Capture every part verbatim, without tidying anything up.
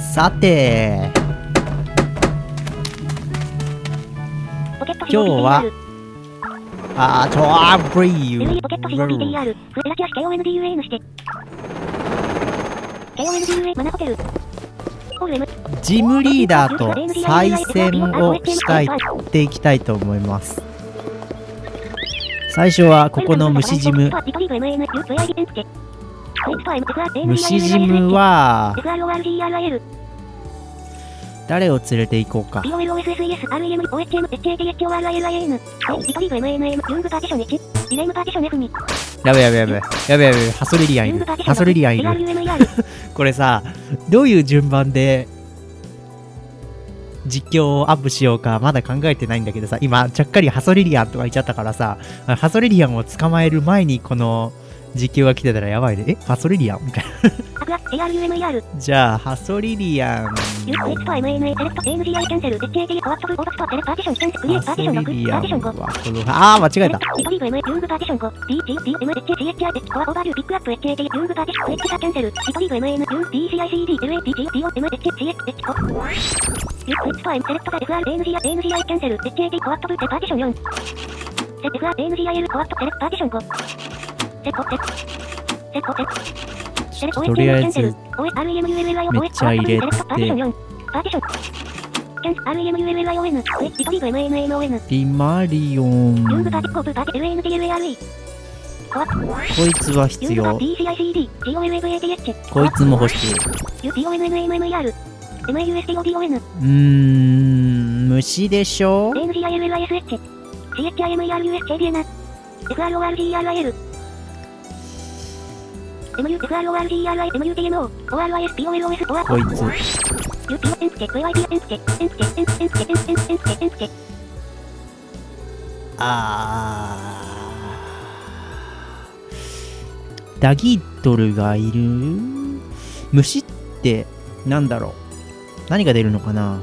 さて今日はあーちょーブリーポケット シーオービーティーアール フラキアシ ケーオーエヌディーユーエー のして ケーオーエヌディーユーエー マナホテルジムリーダーと再戦をしたいっていきたいと思います。最初はここの虫ジム。虫ジムは誰を連れて行こうか。やべやべやべやべやべ、ハソリリアンいる。ハソリリアンいる。これさ、どういう順番で実況をアップしようかまだ考えてないんだけどさ、今ちゃっかりハソリリアンとか言っちゃったからさ、ハソリリアンを捕まえる前にこの実況が来てたらやばいね。えハソリリアンみたいなじゃあハソリリアンハソリリアンはこのあー間違えた。とりあえずめっちゃ入れてリマリオンこいつは必要。こいつも欲しい。うーん虫でしょ。こいつあーダギートルがいる。虫ってなんだろう、何が出るのかな。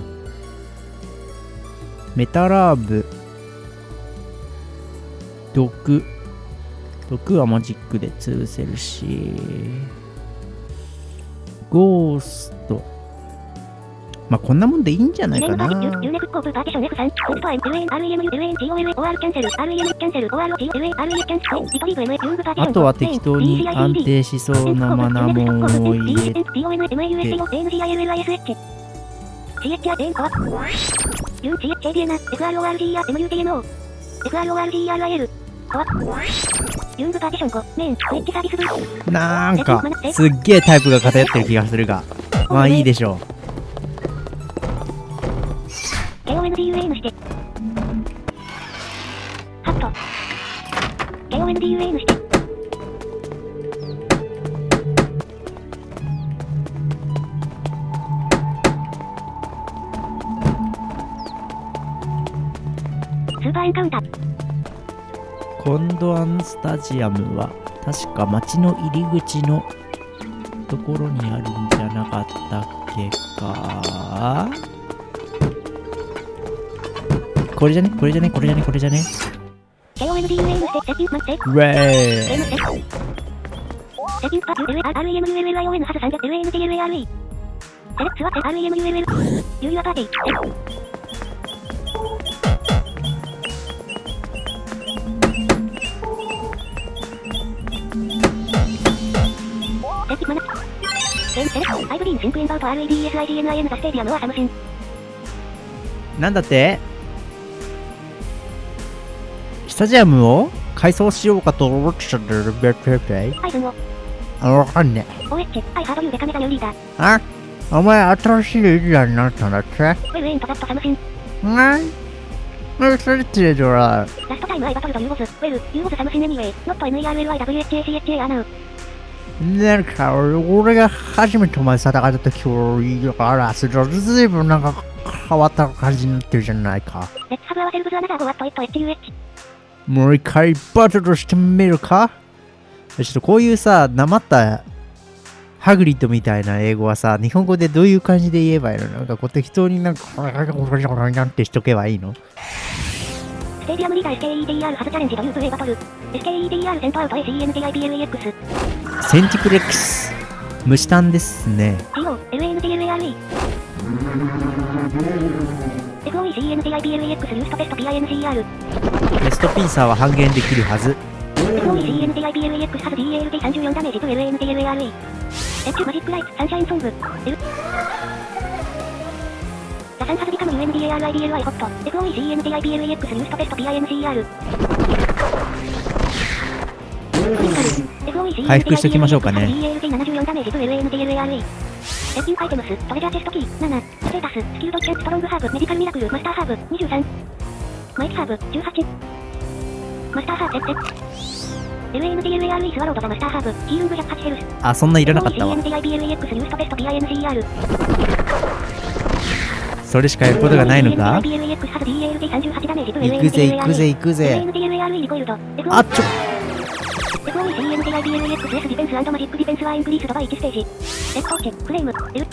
メタラーブ、毒毒はマジックで潰せるし、ゴースト、まあこんなもんでいいんじゃないかな。あとは適当に安定しそうなマナモンを入れてなんかすっげえタイプが偏ってる気がするが、まあいいでしょう。ケーオーエヌディーユーエー のしてハット ケーオーエヌディーユーエー のしてスーパーエンカウンター。コンドアンスタジアムは確か町の入り口のところにあるんじゃなかったっけか。これじゃねこれじゃねこれじゃねこれじゃねウェーなんだって。スタジアムを改装しようかと思ってたんだよ。あ、わかんねえ。あ、お前新しいリーダーになったんだって。はい。何それってどら。なんか俺が初めてお前戦った時からずいぶんなんか変わった感じになってるじゃないか。もう一回バトルしてみるか。ちょっとこういうさ、なまったハグリッドみたいな英語はさ、日本語でどういう感じで言えばいいの？なんかこう適当になんかなんてしとけばいいの？ステーディアムリーダー エスケーイーディーアール 初チャレンジというプレイバトル エスケーイーディーアール セントアウト エーシーエヌティーアイピーエルイーエックス センティプレックス虫炭ですね。 ティーオー、エルエーエヌティーエルエーアールイー。エフオーイーシーエヌティーアイビーエルイーエックス ユーストペスト ピーアイエヌシーアール。 ベストピンサーは半減できるはず。 エフオーイーシーエヌティーアイビーエルイーエックス ハズ ディーエーエルティーさんじゅうよん ダメージと エルエーエヌティーエルエーアールイー。エッチュマジックライツ、サンシャインソング。L。ラサンハズビカム ユーエヌディーエーアールアイディーエルワイ ホット。エフオーイーシーエヌティーアイビーエルイーエックス ユーストペスト ピーアイエヌシーアール。 回復しておきましょうかね。 ディーエーエルティーななじゅうよん ダメージと エルエーエヌティーエルエーアールイー。エッピングアイテムス、トレジャーチェストキー、なな、ステータス、スキルドキャッチストロングハーブ、メディカルミラクル、マスターハーブ、にじゅうさん。マイキハーブ、じゅうはち。マスターハーブ、ゼッゼ。エルエーエヌティーエルエーアールイー スワロードがマスターハーブ、ヒールングひゃくはちヘルス。 あ、そんないらなかったわ。 エフオーイーシーエヌティーアイビーエルイーエックス ユーストペスト ピーアイエヌシーアール。 それしかやることがないのか。 行くぜ行くぜ行くぜ。あっちょ。 エフオーイーシーエヌティーアイビーエルイーエックス ディフェンス&マジックディフェンスはインクリースドバイいちステージ。レッドチェ、フレーム、L。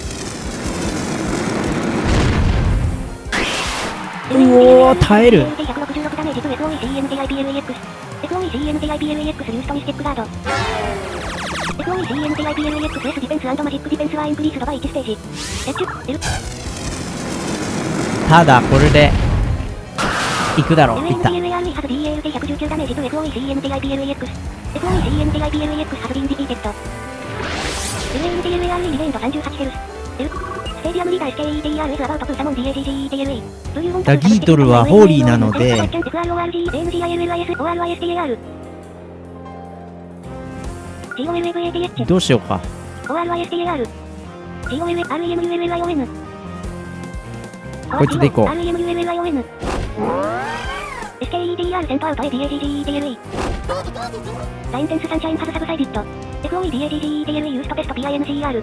おー、耐える。 エフオーイーシーエヌティーアイビーエルイーエックス エフオーイーシーエヌティーアイビーエルイーエックス ユーストミスティックガード。エフオーイーシーエヌティーアイビーエルイーエックス ディフェンス&マジックディフェンスはインクリースドバイいちステージ。レッチュ、L。 ただこれで行くだろう。いった。 エルエーエヌティーエルエーアールイー ハズ ディーエーエルティーひゃくじゅうきゅう ダメージと エフオーイーシーエヌティーアイビーエルイーエックス エフオーイーシーエヌティーアイビーエルイーエックス ハズビンディピーテッド。 エルエーエヌティーエルエーアールイー リベインドさんじゅうはちヘルス。L。ステーディアムリーダー エスケーイーティーアールエス アバウトプーサモン ディーエージージーイーティーエルイー。 ダギートルはホーリーなのでどうしようか。こいつでいこう。 エスケーイーティーアール セントアウト エーディーエージージーイーティーエルイー。ラインテンスサンシャインハズサブサイディット。エフオーイーディーエージージーイーティーエルイー ユーストペスト ピーアイエヌシーアール。ク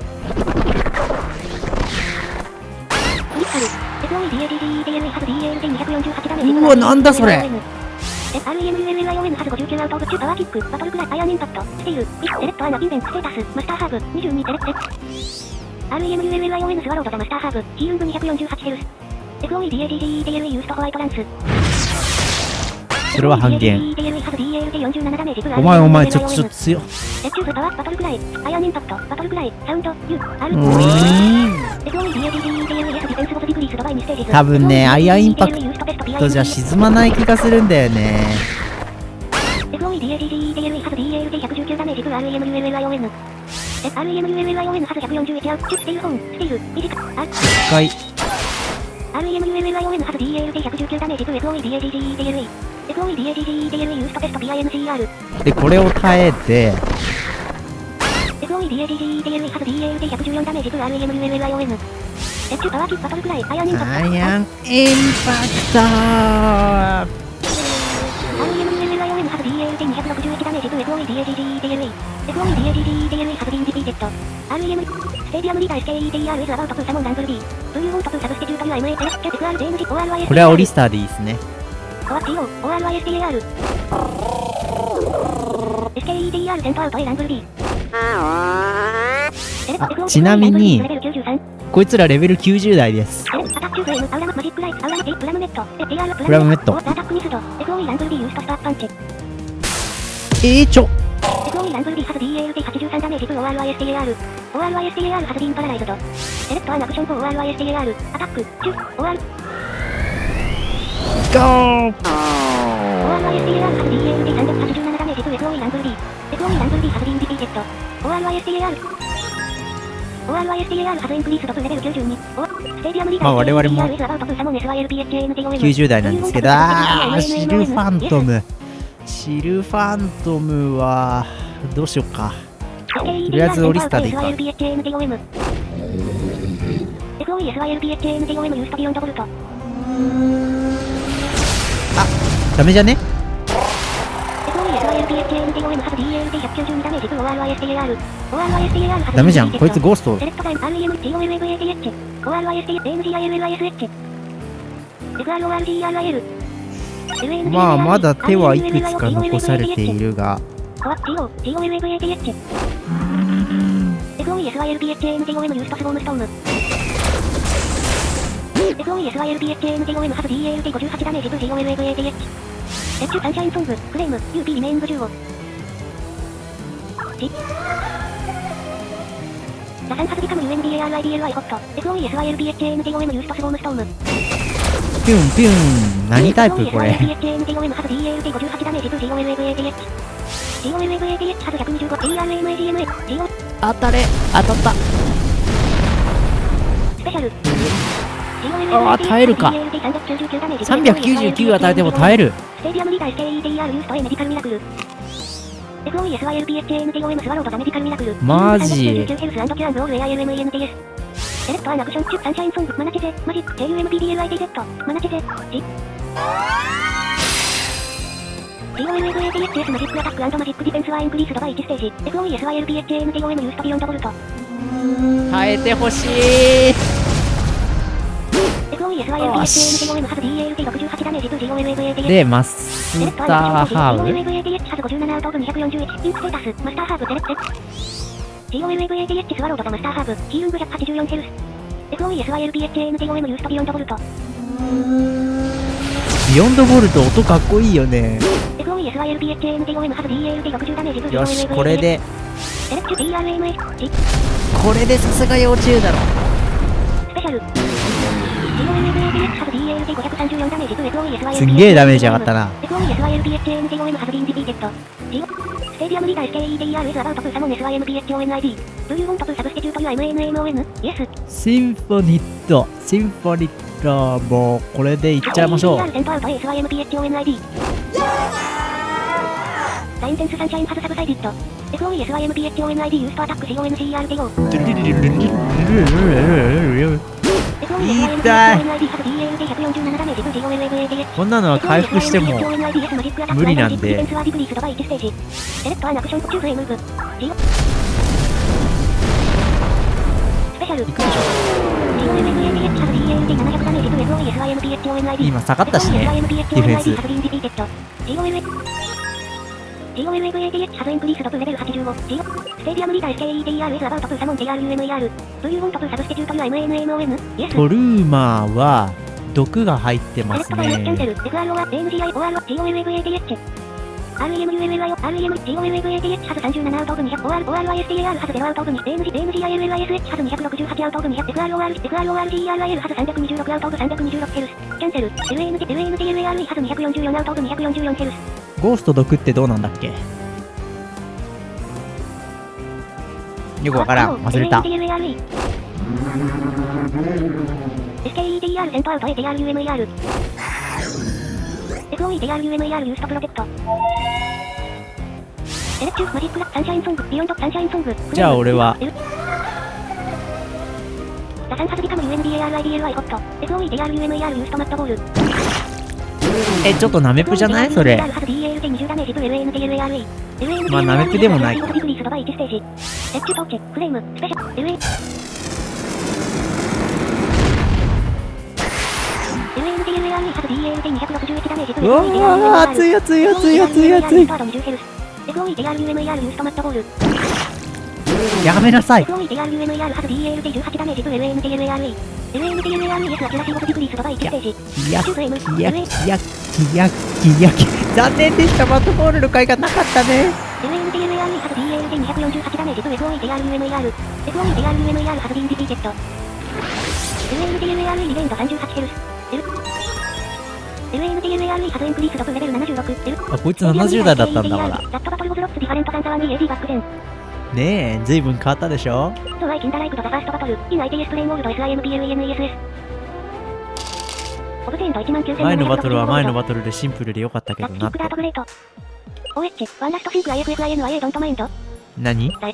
リスタル。エフオーイーディーエージージーイーティーエルイー ハズ ディーエーエルティーにひゃくよんじゅうはちダメージ。 うわ、なんだそれ。 アールイーエムユーエルエルアイオーエヌ ハズごじゅうきゅうアウトオブきゅうパワーキック、バトルクライ、アイアンインパクト、スティール、ビッセレットアナ、インベン、ステータス、マスターハーブ、にじゅうにセレクテッ。アールイーエムユーエルエルアイオーエヌ スワロードザマスターハーブ、ヒールングにひゃくよんじゅうはちヘルス。エフオーイーディーエージージーイーティーエルイー ユーストホワイトランス。 それは半減。お前お前ちょっと強っ。多分ね、アイアンインパクトじゃ沈まない気がするんだよね。一回アールイーエムユーエルエルアイオーエヌ ハズ ディーエーエルティーひゃくじゅうきゅうダメージと エフオーイーディーエージージーイーティーエルイー。エフオーイーディーエージージーイーティーエルイー ユーストペスト ピーアイエヌシーアール。 で、これを耐えてエフオーイーディーエージージーイーティーエルイー ハズ ディーエーエルティーひゃくじゅうよんダメージと アールイーエムユーエルエルアイオーエヌ。エッチュパワーキックバトルクライ、アイアンインパクト。 アイアンインパクトー。 アールイーエムユーエルエルアイオーエヌ ハズ ディーエーエルティーにひゃくろくじゅういちダメージと エフオーイーディーエージージーイーティーエルイー。エフオーイーディーエージージーイーティーエルイー ハズビンディピーテッド。アールイーエム ステーディアムリーダー エスケーイーティーアールエス アバウトプーサモンランブルビー。Do you want to substitute your エムエー エフアールジェーエムジー オーアールアイエスティーアール？ これはオリスターでいいですね。 オーアールアイエスティーアール。エスケーイーティーアール セントアウト A ランブルビー。 あ、ちなみにこいつらレベルきゅうじゅう台です。プラムメット。えーちょ。 エフオーイー ランブルビー ハズ ディーエーエルティーはちじゅうさんダメージと オーアールアイエスティーエーアール。オーアールアイエスティーエーアール ハズビンパラライズド。セレクトアンアクション フォー オーアールアイエスティーエーアール。アタック、チュ、オーアール。 ゴー。 オーアールアイエスティーエーアール ハズ ディーエーエルティーさんびゃくはちじゅうななダメージと エフオーイー ランブルビー。エフオーイー ランブルビー ハズビンディピーテッド。オーアールアイエスティーエーアール。オーアールアイエスティーエーアール ハズインクリースドとレベルきゅうじゅうに。ステーディアムリーダーまあ我々もきゅうじゅう台なんですけど、あーシルファントム。シルファントムはどうしようか。とりあえずオリスターでいいか。あ、ダメじゃね。ダメじゃん、こいつゴースト。まあまだ手はいくつか残されているが、 エッチュサンシャインソング、フレーム、ユーピー リメイングじゅうご。 ラサンハズビカム ユーエヌディーエーアールアイディーエルアイ ホット。エフオーイーエスワイエルビーエイチエーエヌディーオーエム ユーストスウォームストーム。 ピュンピュン。何タイプこれ。 エフオーイーエスワイエルビーエイチエーエヌディーオーエム ハズ ディーエーエルティーごじゅうはち ダメージ と ジーオーエルエーブイエーディーエイチ。ジーオーエルエーブイエーディーエイチ ハズひゃくにじゅうご。エーアールエムエージーエムエー。ジーオー。 当たれ。当たった。 スペシャル。 ああ、耐えるか。さんびゃくきゅうじゅうきゅう与えても耐える。 ステディアムリーダー エスケーイーティーアール ユースト A メディカルミラクル。エフオーイーエスワイエルビーエイチエーエヌディーオーエム スワロードザメディカルミラクル。 マジ。 ヘルス&キャンドオール エーアイエルエムイーエヌティーエス。セレクトアンアクションチュサンシャインソングマナチェゼマジック ジェイユーエムピーディーエルアイティーゼット マナチェゼジ ジーオーエルエーブイエーディーエイチエス マジックアタック&マジックディフェンスはインクリースドバイいちステージ。 エフオーイーエスワイエルビーエイチエーエヌディーオーエム ユーストビヨンドボルト。 耐えてほしい。 エフオーイーエスワイエルビーエイチエーエヌディーオーエム ハズ ディーエーエルティーろくじゅうはち ダメージ と ジーオーエルエーブイエーディーエイチ。 で、マスターハーブ。 ジーオーエルエーブイエーディーエイチ ハズごじゅうななアウトオブにひゃくよんじゅういち。ピンクステータスマスターハーブセレクテ。ジーオーエルエーブイエーディーエイチ スワロードザマスターハーブヒールングひゃくはちじゅうよんヘルス。エフオーイーエスワイエルビーエイチエーエヌディーオーエム ユーストビヨンドボルト。 ビヨンドボルト音かっこいいよね。 エフオーイーエスワイエルビーエイチエーエヌディーオーエム ハズ ディーエーエルティーろくじゅう ダメージ と ジーオーエルエーブイエーディーエイチ。 よし、これでセレクト ディーアールエムエージ。 これでさすが幼虫だろ。 スペシャル。ジーオーエルエーブイエーディーエイチ ハズ ディーエーエルティーごひゃくさんじゅうよん ダメージ と エフオーイーエスワイエルビーエイチエーエヌすんげえダメージ上がったな。 エフオーイーエスワイエルビーエイチエーエヌディーオーエム ハズビンディビーテッド。ジステディアムリーダー エスケーイーティーアール is about to summon エスワイエムビーエイチオーエヌアイディー。Do you want to substitute your エムエヌエムオーエヌ? Yes。 シンフォニット、シンフォニット、もうこれでいっちゃいましょう。 セントアウト エスワイエムビーエイチオーエヌアイディー。サインテンスサンシャインハズサブサイディット。エフオーイーエスワイエムビーエイチオーエヌアイディー ユーストアタック シーオーエヌシーアールティーオー。 こんなのは回復しても無理なんで。今下がったしね、ディフェンス。 ジーオーエルエーブイエーディーエイチ ハズインクリースドとレベルはちじゅうご。ステディアムリーダー エスケーイーティーアール is about to summon ジェイアールユーエムイーアール。Do you want to substitute your エムエヌエムオーエヌ? Yes。 トルーマーは毒が入ってますね。 アールイーエムユーエルエルアイ アールイーエム ジーオーエルエーブイエーディーエイチ ハズさんじゅうななアウトオブにひゃく オーアール オーアールアイエスティーエーアール ハズゼロアウトオブに エーエヌジー エーエヌジーアイエルエルアイエスエイチ ハズにひゃくろくじゅうはちアウトオブにひゃく エフアールオーアール エフアールオーアールジーイーアールアイエル ハズさんびゃくにじゅうろくアウトオブさんびゃくにじゅうろくヘルスキャンセル エルエヌジー エルエヌジーエルエーアールイー ハズにひゃくよんじゅうよんアウトオブにひゃくよんじゅうよんヘルス。 ゴースト毒ってどうなんだっけ？よくわからん、忘れた。 エスケーイーティーアール セントアウト エーティーアールユーエムイーアール エフオーイーティーアールユーエムイーアール ユーストプロテクトセレクチューマジックラサンシャインソングビヨンドサンシャインソング。じゃあ俺はラサンハズビカム ユーエヌディーエーアールアイディーエルアイ ホット エフオーイーティーアールユーエムイーアール ユーストマットボール。え、ちょっとナメプじゃないそれ。まあナメプでもないか。うわー、熱い熱い熱い熱い熱い。やめなさい。キヤキヤキヤキヤキヤキ。残念でした。マットボールの回がなかったね。あ、こいつななじゅう代だったんだから。ねえ、ずいぶん変わったでしょ。前のバトルは前のバトルでシンプルで良かったけどなって。何？レクイ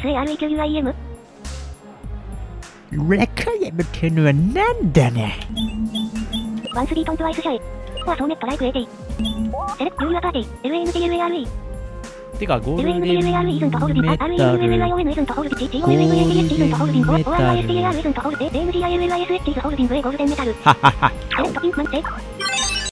エムってのはなんだね。ワンスリートントワイスシャイ。フォアソーメットライクエイティ。セレクトユーアパーティ。エルエヌディーエルエーアールイー。てかゴールデンメタル。ゴールデンメタル。ははは。セレクトピンクマンテ。